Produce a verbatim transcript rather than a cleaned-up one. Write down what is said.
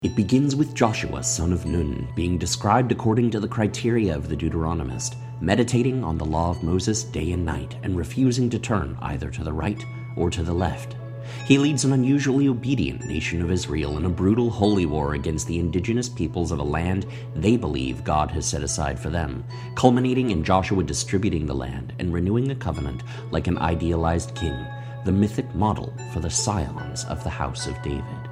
It begins with Joshua, son of Nun, being described according to the criteria of the Deuteronomist, meditating on the law of Moses day and night and refusing to turn either to the right or to the left. He leads an unusually obedient nation of Israel in a brutal holy war against the indigenous peoples of a land they believe God has set aside for them, culminating in Joshua distributing the land and renewing the covenant like an idealized king, the mythic model for the scions of the house of David.